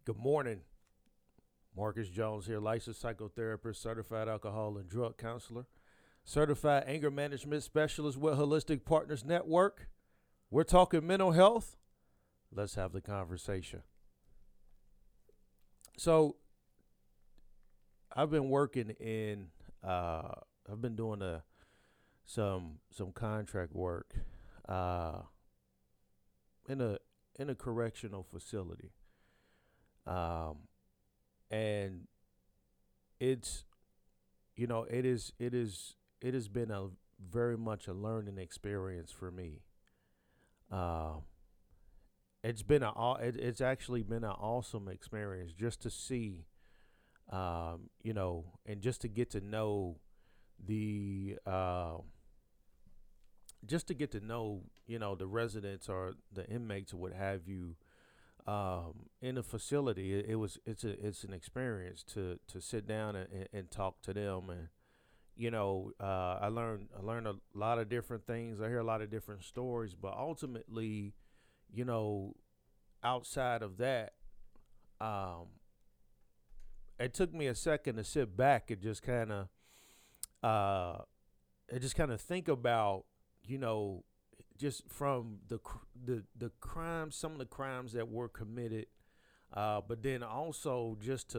Good morning. Marcus Jones here, licensed psychotherapist, certified alcohol and drug counselor, certified anger management specialist with Holistic Partners Network. We're talking mental health. Let's have the conversation. So, I've been working in, I've been doing some contract work uh, in a correctional facility. Um, and it's it has been a very much a learning experience for me. Uh, it's actually been an awesome experience just to see, and just to get to know the just to get to know the residents or the inmates or what have you, in a facility. It's an experience to sit down and talk to them. And I learn a lot of different things. I hear a lot of different stories, but ultimately, you know outside of that, um it took me a second to sit back and uh just kind of think about, you know just from the crimes, some of the crimes that were committed, but then also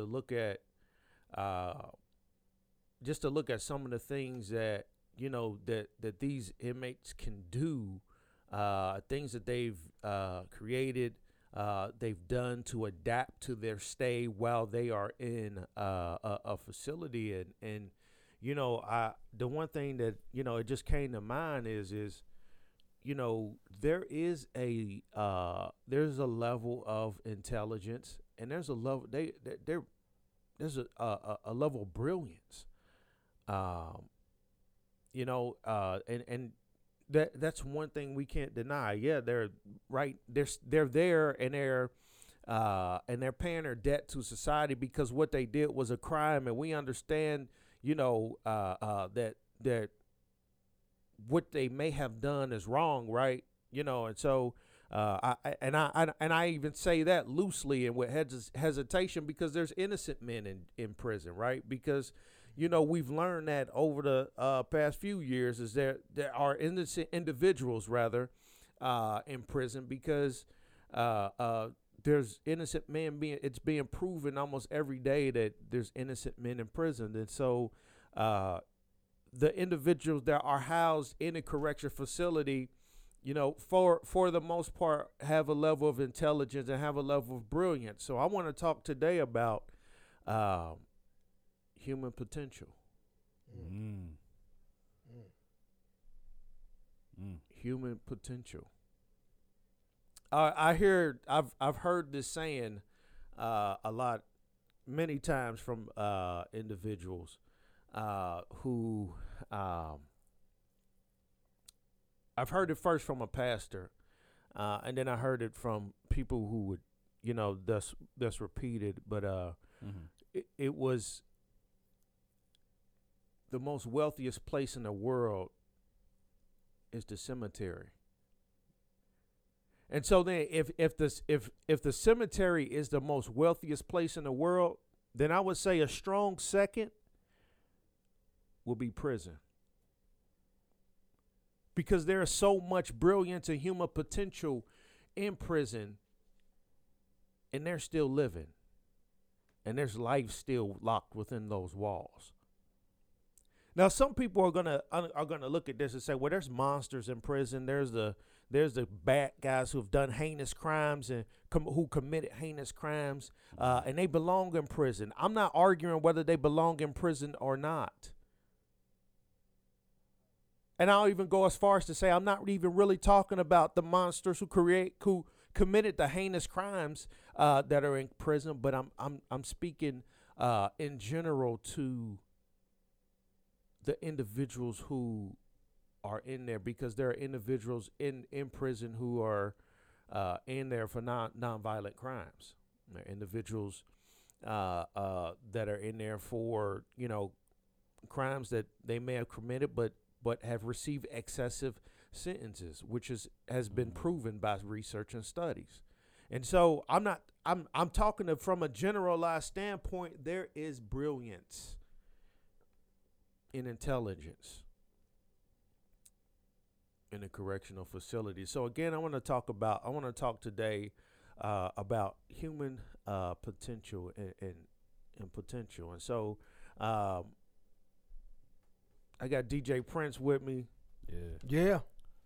uh, some of the things that that these inmates can do, things that they've created, they've done to adapt to their stay while they are in a facility. And I the one thing that it just came to mind is there's a level of intelligence, and there's a level there there's a level of brilliance, um and that's one thing we can't deny. Yeah, they're right, they're there, and they're paying their debt to society because what they did was a crime, and we understand that what they may have done is wrong, right? And so I even say that loosely and with hesitation, because there's innocent men in prison, right? Because we've learned that over the past few years is there are innocent individuals, rather, in prison, because there's innocent men it's being proven almost every day that there's innocent men in prison. And so the individuals that are housed in a correction facility, for the most part, have a level of intelligence and have a level of brilliance. So I want to talk today about um, human potential. Mm. Mm. Human potential. I've heard this saying a lot, many times from individuals who I've heard it first from a pastor, and then I heard it from people who would, that's repeated. But Mm-hmm. it was the most wealthiest place in the world is the cemetery. And so then, if the cemetery is the most wealthiest place in the world, then I would say a strong second will be prison, because there is so much brilliance and human potential in prison, and they're still living, and there's life still locked within those walls. Now, some people are gonna look at this and say, "Well, there's monsters in prison. There's the bad guys who have done heinous crimes and who committed heinous crimes, and they belong in prison." I'm not arguing whether they belong in prison or not. And I'll even go as far as to say I'm not even really talking about the monsters who committed the heinous crimes that are in prison, but I'm speaking in general to the individuals who are in there, because there are individuals in prison who are in there for nonviolent crimes. There are individuals that are in there for crimes that they may have committed, but have received excessive sentences, which has been Mm-hmm. proven by research and studies. And so I'm talking from a generalized standpoint. There is brilliance in intelligence in a correctional facility. So again, I want to talk today about human potential and potential. And so I got DJ Prince with me. Yeah.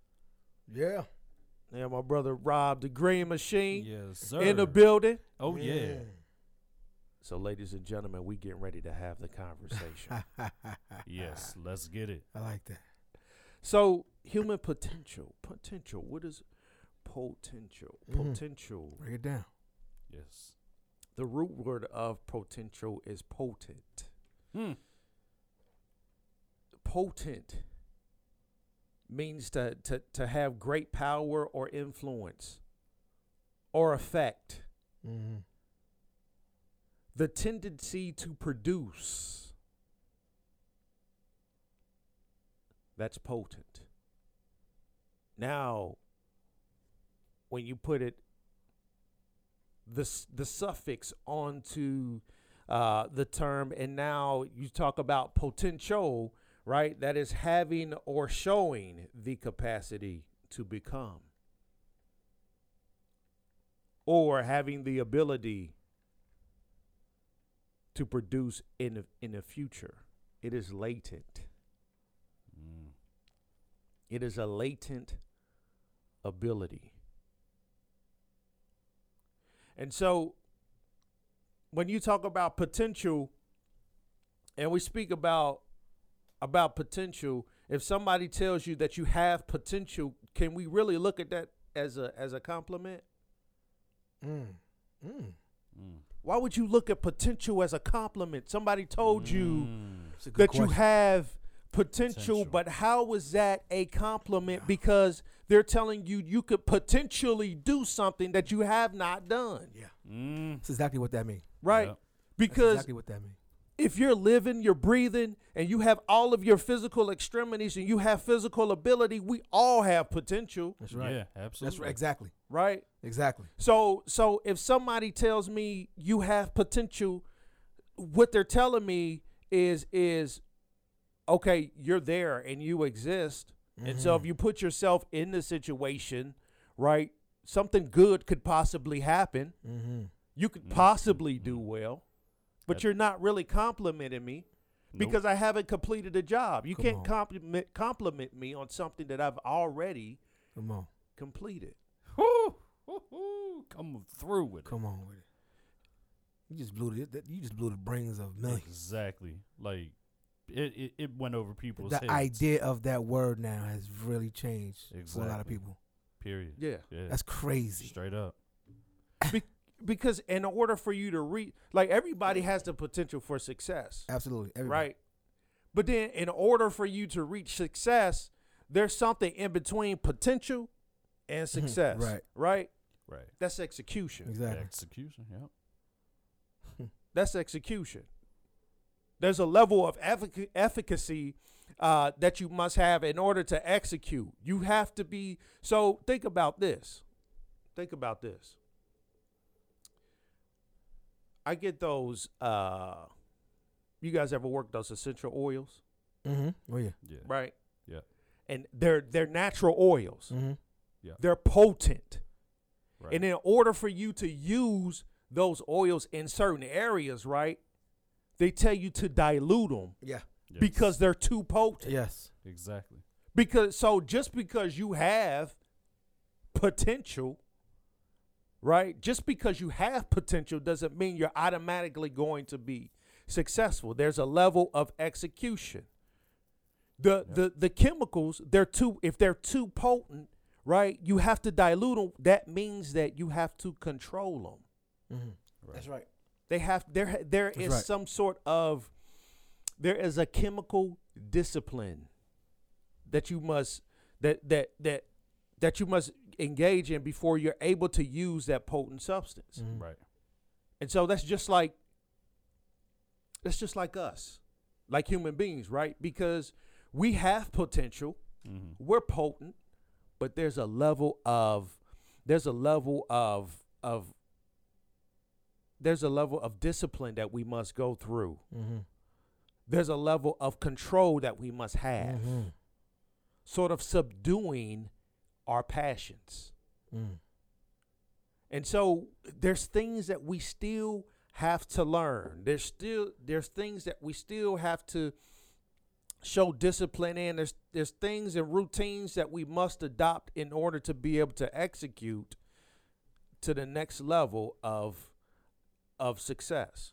Yeah, my brother Rob, the Green Machine, Yes, sir. in the building. Oh, yeah. So, ladies and gentlemen, we getting ready to have the conversation. Yes, let's get it. I like that. So, human potential. What is potential? Mhm. Potential. Break it down. Yes. The root word of potential is potent. Potent means to have great power or influence or effect. Mm-hmm. The tendency to produce. That's potent. Now, when you put it, the suffix onto the term, and now you talk about potential, right? That is having or showing the capacity to become, or having the ability to produce in the future. It is latent. It is a latent ability. And so when you talk about potential, and we speak about potential, if somebody tells you that you have potential, can we really look at that as a compliment? Why would you look at potential as a compliment? Somebody told you It's a good that question. you have potential, but how is that a compliment? Because they're telling you you could potentially do something that you have not done. Yeah. Mm. That's exactly what that means. Right? Yeah. That's Because exactly what that means. if you're living, you're breathing, and you have all of your physical extremities and you have physical ability, we all have potential, That's right. Yeah, absolutely. That's right. Exactly. right? Exactly. So if somebody tells me you have potential, what they're telling me is okay, you're there and you exist. And so if you put yourself in the situation, right, something good could possibly happen. Mm-hmm. You could possibly do well, but you're not really complimenting me because I haven't completed a job. You Come can't on. compliment me on something that I've already Come on. completed. Woo, woo, woo. Come through with Come on with it. You just blew the brains of it. millions. Exactly. Like, it went over people's The heads. idea of that word now has really changed for a lot of Exactly. people. Period. Yeah. Yeah. That's crazy. Straight up. Because in order for you to reach, like everybody has the potential for success, Absolutely. Everybody. right? But then in order for you to reach success, there's something in between potential and success, Right. Right? Right. That's execution. Exactly. Execution. Yep. That's execution. There's a level of efficacy that you must have in order to execute. You have to be. So think about this. Think about this. I get those. You guys ever work those essential oils, Mm-hmm. Oh yeah. Yeah. right? Yeah. And they're natural oils. Mm-hmm. They're potent. Right. And in order for you to use those oils in certain areas, right, they tell you to dilute them Yeah. Yes. because they're too potent. Yes. Exactly. Just because you have potential, right? Just because you have potential doesn't mean you're automatically going to be successful. There's a level of execution. The chemicals, if they're too potent, right? You have to dilute them. That means that you have to control them. Mm-hmm. Right. That's right. There is right. some sort of, there is a chemical discipline that you must that you must engage in before you're able to use that potent substance. Mhm. Right. And so that's just like us, like human beings, right? Because we have potential, Mm-hmm. we're potent, but there's a level of there's a level of discipline that we must go through. Mm-hmm. There's a level of control that we must have, Mm-hmm. sort of subduing our passions. Mm. And so there's things that we still have to learn. There's things that we still have to show discipline in. There's things and routines that we must adopt in order to be able to execute to the next level of success.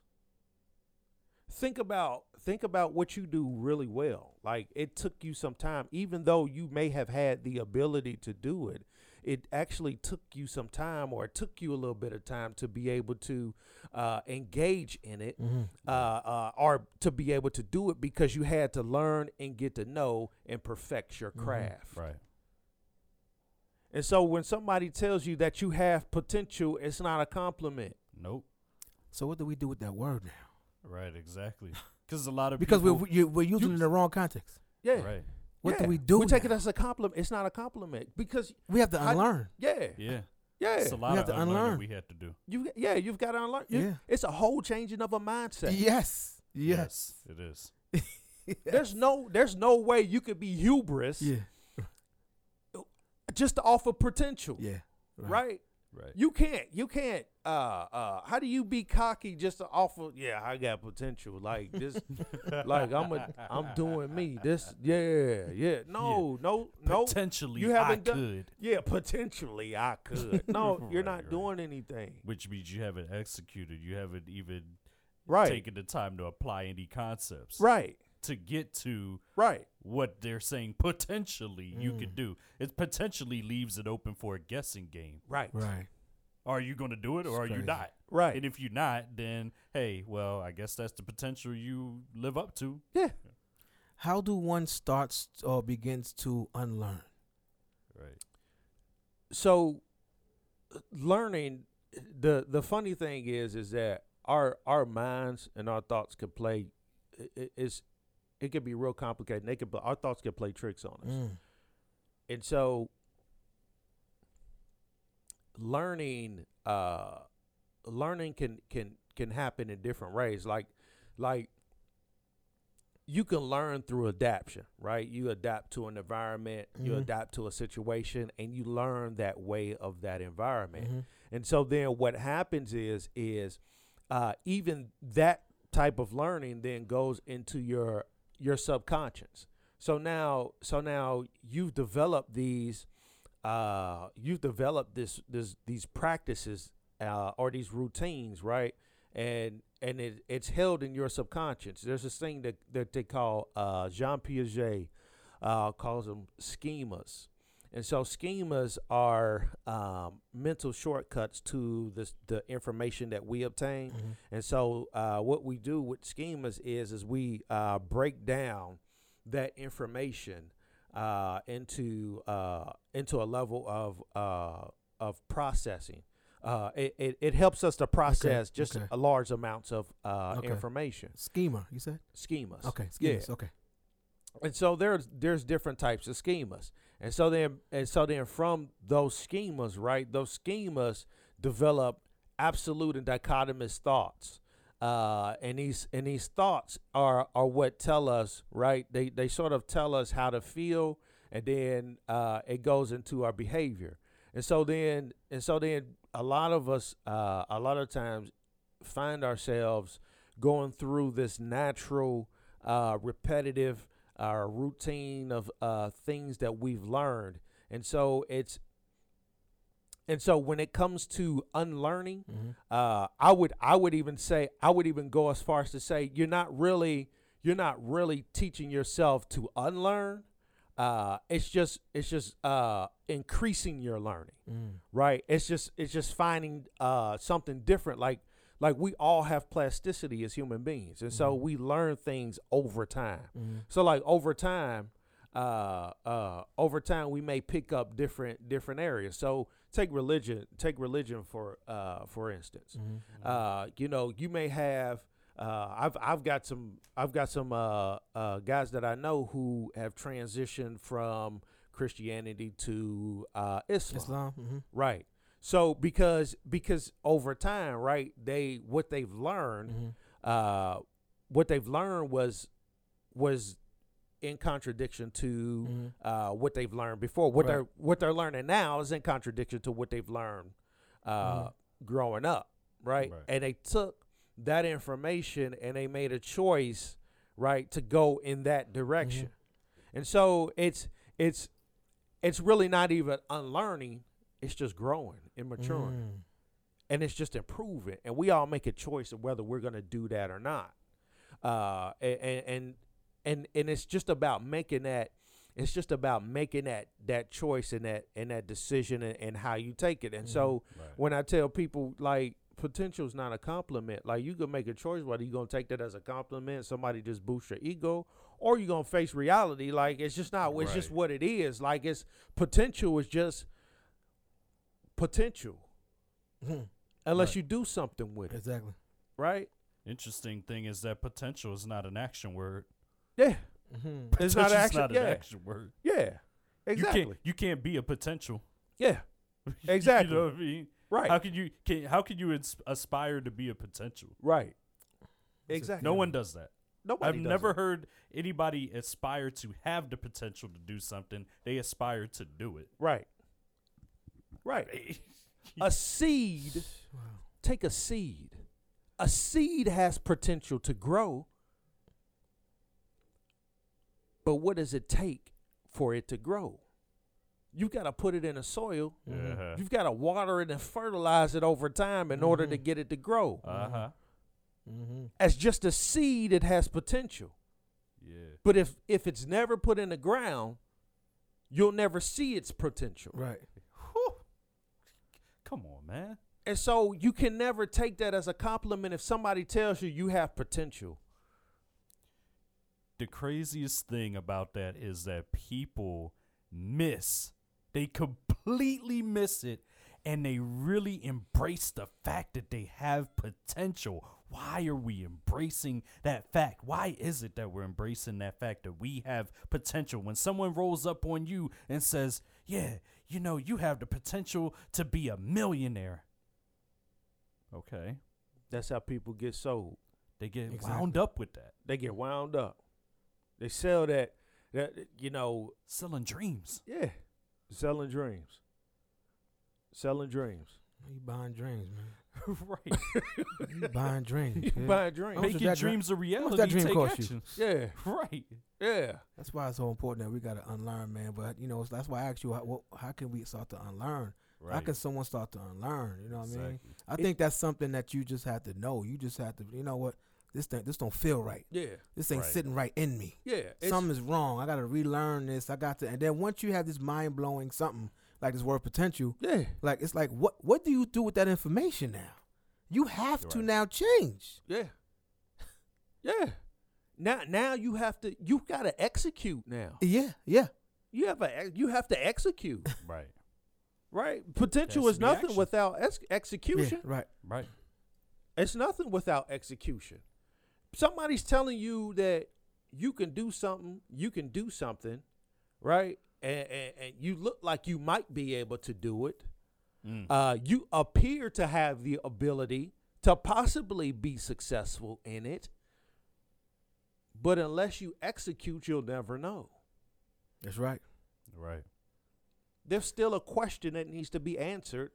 Think about what you do really well. Like, it took you some time, even though you may have had the ability to do it. It actually took you some time, or it took you a little bit of time to be able to engage in it, or to be able to do it, because you had to learn and get to know and perfect your craft. Right. And so when somebody tells you that you have potential, it's not a compliment. Nope. So what do we do with that word now? Right. Exactly. Because a lot of Because people, we're using it in the wrong context. Yeah. right. What do Yeah. we do? We take it now? as a compliment. It's not a compliment, because We have to how- unlearn. yeah, Yeah. yeah, It's a lot have of to unlearning unlearn. we have to do. you've got to unlearn. Yeah. It's a whole changing of a mindset. Yes. Yes. It is. There's no way you could be hubris Yeah. just to offer potential, Yeah. right? Right. You can't. How do you be cocky just to offer? Yeah, I got potential. Like this, like I'm doing me. This, yeah. No. Potentially, You haven't I done- could. Yeah, potentially I could. No, you're not Right. doing anything. Which means you haven't executed. You haven't even Right. taken the time to apply any concepts Right. to get to Right. what they're saying potentially you could do. It potentially leaves it open for a guessing game. Right. Right. Are you going to do it, or It's are you crazy. not? Right. And if you're not, then hey, well, I guess that's the potential you live up to. Yeah. How do one starts or begins to unlearn? Right. So learning, the funny thing is that our minds and our thoughts could play it could be real complicated. Our thoughts can play tricks on us. And so learning can happen in different ways. Like you can learn through adaptation, right? You adapt to an environment, you Mhm. adapt to a situation, and you learn that way of that environment. Mm-hmm. And so then what happens is even that type of learning then goes into your subconscious. So now you've developed these these practices or these routines, right? And it's held in your subconscious. There's this thing that they call Jean Piaget calls them schemas. And so schemas are mental shortcuts to the information that we obtain. Mm-hmm. And so what we do with schemas is we break down that information into a level of processing. It helps us to process just okay. a large amounts of Okay. information. Schema, you said? Schemas. Okay. Yeah. Schemas. Okay. And so there's different types of schemas. And so then from those schemas, right? Those schemas develop absolute and dichotomous thoughts. And these thoughts are what tell us, right? They sort of tell us how to feel, and then it goes into our behavior. And so then a lot of us a lot of times find ourselves going through this natural repetitive routine of things that we've learned. And so when it comes to unlearning, Mm-hmm. I would even go as far as to say you're not really teaching yourself to unlearn. It's just increasing your learning, right? It's just finding something different. Like we all have plasticity as human beings, and so we learn things over time. Mm-hmm. So like over time we may pick up different areas. So take religion for instance. Mm-hmm. You may have I've got some guys that I know who have transitioned from Christianity to Islam. Islam. Mm-hmm. Right. So because over time, right? What they've learned, what they've learned was in contradiction to what they've learned before. What they're learning now is in contradiction to what they've learned growing up, right? And they took that information and they made a choice, right, to go in that direction. And so it's really not even unlearning, it's just growing and maturing. And it's just improving. And we all make a choice of whether we're going to do that or not. And it's just about making that. It's just about making that choice and that decision and how you take it. And so when I tell people, like, potential is not a compliment. Like, you can make a choice whether you're going to take that as a compliment, somebody just boosts your ego, or you're going to face reality. Like, it's just not. It's just what it is. Like, it's potential is just potential, unless you do something with it. Exactly. Right. Interesting thing is that potential is not an action word. Yeah. It's not an Potential's action. an action word. Yeah. Exactly. You can't be a potential. Yeah. Exactly. You know what I mean? Right. How can you aspire to be a potential? Right. Exactly. No one does that. Nobody. I've does never it. heard anybody aspire to have the potential to do something. They aspire to do it. Right. Right. A seed. Wow. Take a seed. A seed has potential to grow. But what does it take for it to grow? You got to put it in the soil. You've got to water it and fertilize it over time in order to get it to grow. As just a seed, it has potential. Yeah. But if it's never put in the ground, you'll never see its potential. Right. Whew. Come on, man. And so you can never take that as a compliment if somebody tells you you have potential. The craziest thing about that is that people they completely miss it, and they really embrace the fact that they have potential. Why are we embracing that fact? Why is it that we're embracing that fact that we have potential? When someone rolls up on you and says, yeah, you know, you have the potential to be a millionaire. Okay. That's how people get sold. They get wound up with that. They get wound up. They sell that Selling dreams. Yeah. Selling dreams. Selling dreams. You buying dreams, man. Right. You buying dreams. You kid. buying dreams. How much Making that dreams a How much reality. that dream Take cost you? action. Yeah. Right. Yeah. That's why it's so important that we got to unlearn, man. But, you know, that's why I asked you, how can we start to unlearn? Right. How can someone start to unlearn? You know what I mean? Exactly. I think that's something that you just have to know. You just have to, you know what? This don't feel right. Yeah. This ain't Right. sitting right in me. Yeah. Something is wrong. I got to relearn this. And then once you have this mind-blowing something like this word potential, Yeah. like it's like, what do you do with that information now? You have to Right. now change. Yeah. Yeah. Now you got to execute now. Yeah, yeah. You have to execute. Right. Right? Potential Has is to be nothing action. without Yeah, execution. right. Right. It's nothing without execution. Somebody's telling you that you can do something, right? And you look like you might be able to do it. You appear to have the ability to possibly be successful in it. But unless you execute, you'll never know. That's right. Right. There's still a question that needs to be answered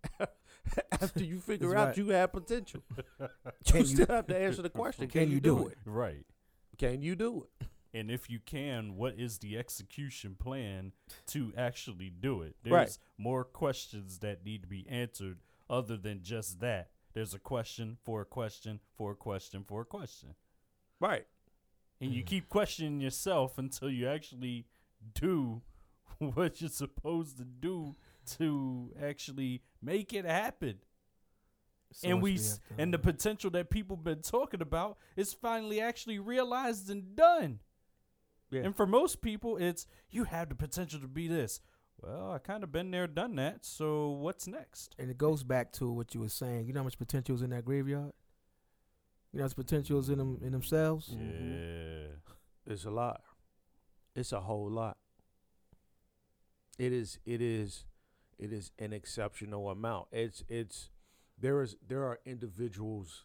after you figure That's out right. you have potential. Can You you- still have to answer the question. Can you do it? Right. Can you do it? And if you can, what is the execution plan to actually do it? There's Right. more questions that need to be answered other than just that. There's a question for a question for a question for a question. Right. And you keep questioning yourself until you actually do what you're supposed to do to actually make it happen. So And much we have s- to and the unlearn. potential that people been talking about is finally actually realized and done. Yeah. And for most people, it's you have the potential to be this. Well, I kind of been there, done that. So what's next? And it goes back to what you were saying. You know how much potential is in that graveyard? You know how much potential is in themselves? Yeah. It's a lot. It's a whole lot. It is It is an exceptional amount. There are individuals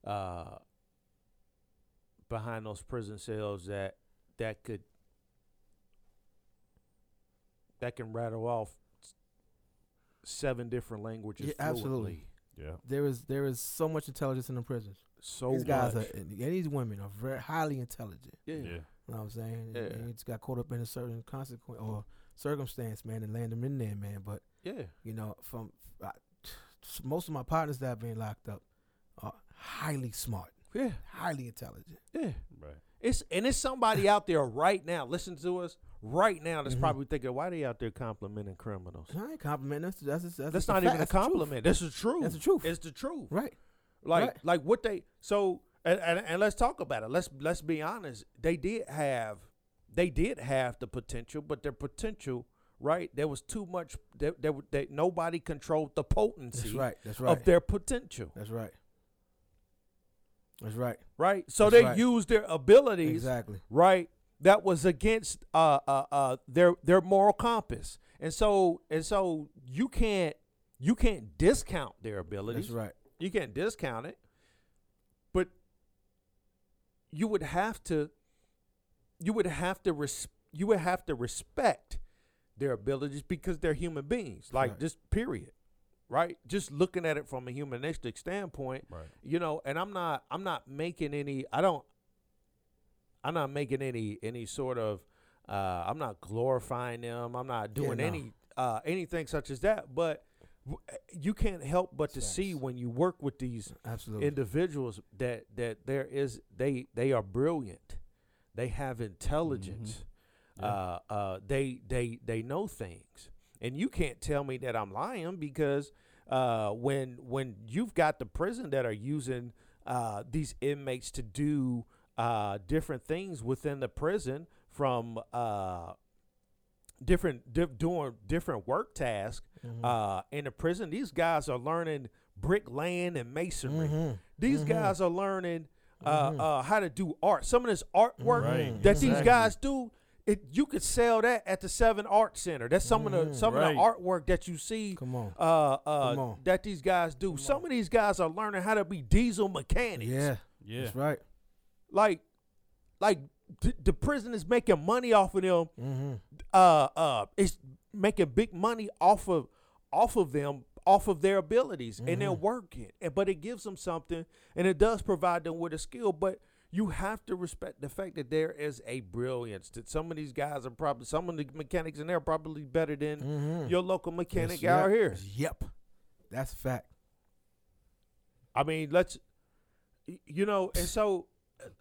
behind those prison cells that can rattle off 7 different languages Yeah, absolutely. Yeah. There is so much intelligence in the prisons. So These guys much. and these women are very highly intelligent. Yeah. Yeah. You know what I'm saying? Yeah. And you just got caught up in a certain consequence or circumstance, man, and land them in there, man. But Yeah. you know, most of my partners that have been locked up are highly smart, Yeah. highly intelligent. Yeah. Right. It's somebody out there right now, listen to us right now, that's Mhm. probably thinking, why they out there complimenting criminals? I ain't complimenting. That's That's the not fact. even a That's the truth. compliment. That's the truth. That's the truth. It's the truth. Right. Like what they so and let's talk about it. Let's be honest. They did have the potential, but their potential, right? There was too much. Nobody controlled the potency That's right. That's right. of their potential, That's right. That's right. right? So That's they right. used their abilities, Exactly. right? That was against their moral compass, and so you can't discount their abilities. That's right. You can't discount it, but you would have to respect their abilities because they're human beings. Like Right. just period, right? Just looking at it from a humanistic standpoint, Right. you know. And I'm not making any sort of I'm not glorifying them. I'm not doing no. anything such as that, but you can't help but to see Facts. when you work with these Absolutely. individuals that they are brilliant, they have intelligence, they know things, and you can't tell me that I'm lying because when you've got the prison that are using these inmates to do different things within the prison from doing different work tasks in the prison. These guys are learning bricklaying and masonry. Mhm. These Mhm. guys are learning how to do art. Some of this artwork Right, that these exactly. guys do, you could sell that at the 7 Art Center. That's some of the Right. artwork that you see Come on. on. that these guys do. Some of these guys are learning how to be diesel mechanics. Yeah. Yeah. That's right. Like the prison is making money off of them. Mm-hmm. It's making big money off of them, off of their abilities, and they're working. But it gives them something, and it does provide them with a skill. But you have to respect the fact that there is a brilliance. That some of these guys are probably, some of the mechanics in there are probably better than your local mechanic out here. Yep. That's a fact. I mean, and so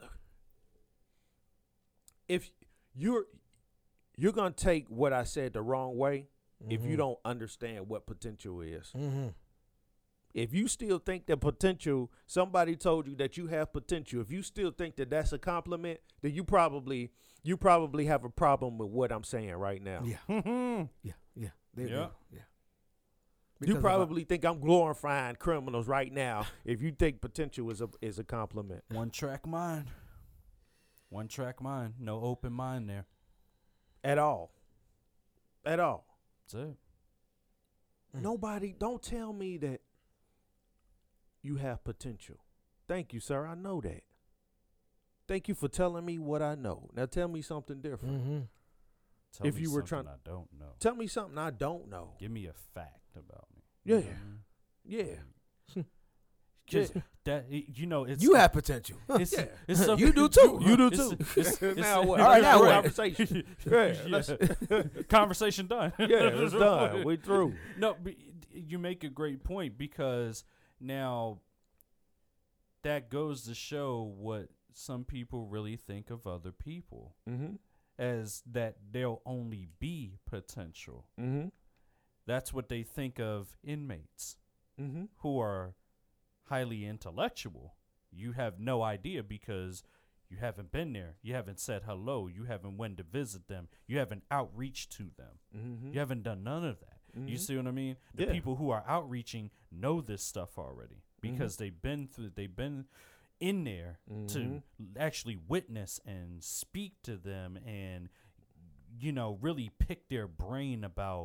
if you're gonna take what I said the wrong way if you don't understand what potential is. Mm-hmm. If you still think that potential, somebody told you that you have potential. If you still think that that's a compliment, then you probably have a problem with what I'm saying right now. Yeah. Yeah. Yeah. They Yeah. do. Yeah. You Because probably think I'm glorifying criminals right now if you think potential is a compliment. One track mind. One track mind. No open mind there. At all. That's it. Nobody, don't tell me that you have potential. Thank you, sir. I know that. Thank you for telling me what I know. Now tell me something different. Mm-hmm. Tell If me you were something trying- I don't know. Tell me something I don't know. Give me a fact about me. Yeah. You know what I mean? Yeah. Just that it's You have potential. it's, Yeah. it's something- You do too. You do it's- too. it's- Now what? All right, now what? Conversation. Yeah, let's- Conversation done. yeah, it's done. We through. No, but you make a great point because now that goes to show what some people really think of other people Mm-hmm. as that they'll only be potential. Mm-hmm. That's what they think of inmates Mm-hmm. who are highly intellectual. You have no idea because you haven't been there. You haven't said hello. You haven't went to visit them. You haven't outreach to them. Mm-hmm. You haven't done none of that. You Mhm. see what I mean? The Yeah. people who are outreaching know this stuff already because they've been in there to actually witness and speak to them and really pick their brain about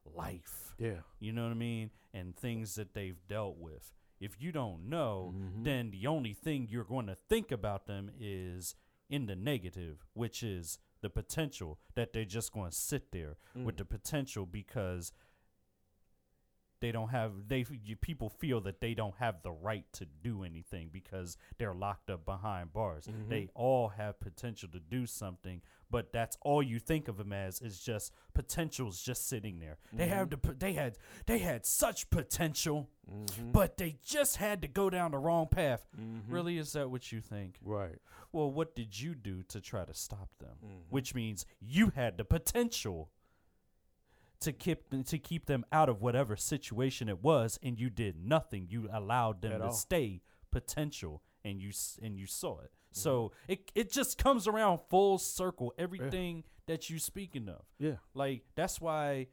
life. Yeah. You know what I mean? And things that they've dealt with. If you don't know, then the only thing you're going to think about them is in the negative, which is the potential that they're just going to sit there with the potential because they don't have people feel that they don't have the right to do anything because they're locked up behind bars. They all have potential to do something, but that's all you think of them as is just potentials just sitting there. They had such potential, but they just had to go down the wrong path. Really, is that what you think? Right. Well, what did you do to try to stop them? Which means you had the potential to keep them out of whatever situation it was, and you did nothing. You allowed them to stay potential, and you saw it. So it just comes around full circle. Everything that you speaking of. Yeah. Like that's why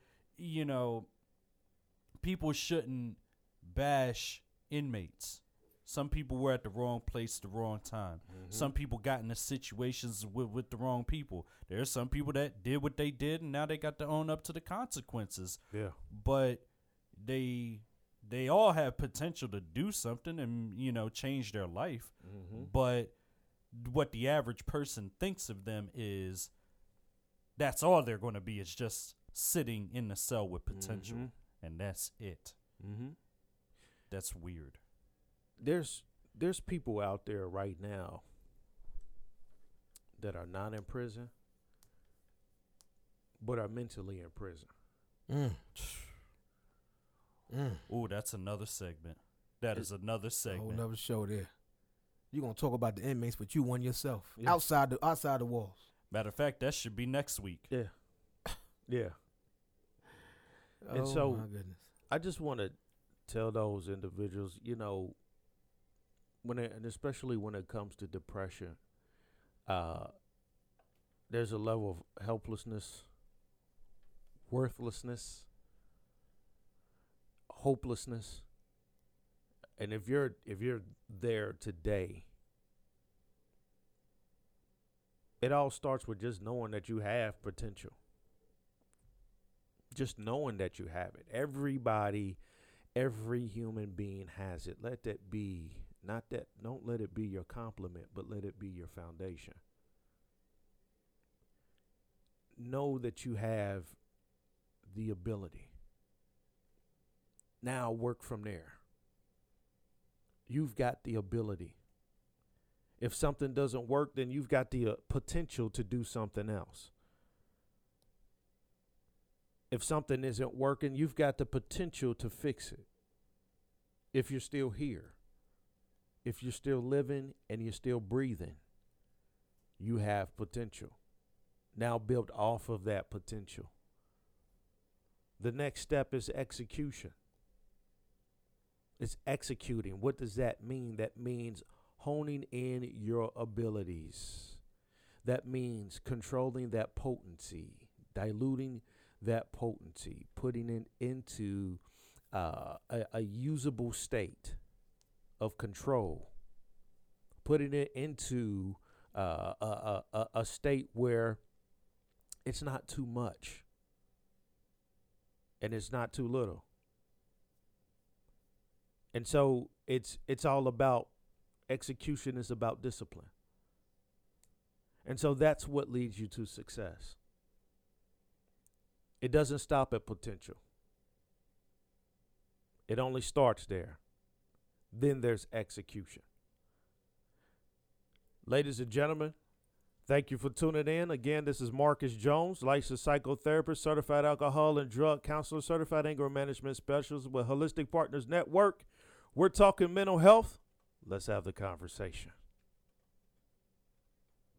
people shouldn't bash inmates. Some people were at the wrong place at the wrong time. Some people got into situations with the wrong people. There's some people that did what they did, and now they got to own up to the consequences. Yeah. But they all have potential to do something and, change their life. But what the average person thinks of them is that's all they're going to be is just sitting in the cell with potential. And that's it. That's weird. There's people out there right now that are not in prison but are mentally in prison. Oh, that's another segment. That is another segment. Whole another show there. You're gonna talk about the inmates, but you one yourself. Yeah. Outside the walls. Matter of fact, that should be next week. Yeah. Yeah. And Oh so my goodness. I just want to tell those individuals, and especially when it comes to depression, there's a level of helplessness, worthlessness, hopelessness. And if you're there today, it all starts with just knowing that you have potential. Just knowing that you have it. Every human being has it. Let that be, don't let it be your compliment, but let it be your foundation. Know that you have the ability. Now work from there. You've got the ability. If something doesn't work, then you've got the potential to do something else. If something isn't working, you've got the potential to fix it. If you're still here, if you're still living and you're still breathing, you have potential. Now build off of that potential. The next step is execution. It's executing. What does that mean? That means honing in your abilities. That means controlling that potency, diluting that potency, putting it into a usable state of control, putting it into a state where it's not too much and it's not too little. And so it's all about execution, is about discipline. And so that's what leads you to success. It doesn't stop at potential. It only starts there. Then there's execution. Ladies and gentlemen, thank you for tuning in. Again, this is Marcus Jones, licensed psychotherapist, certified alcohol and drug counselor, certified anger management specialist with Holistic Partners Network. We're talking mental health. Let's have the conversation.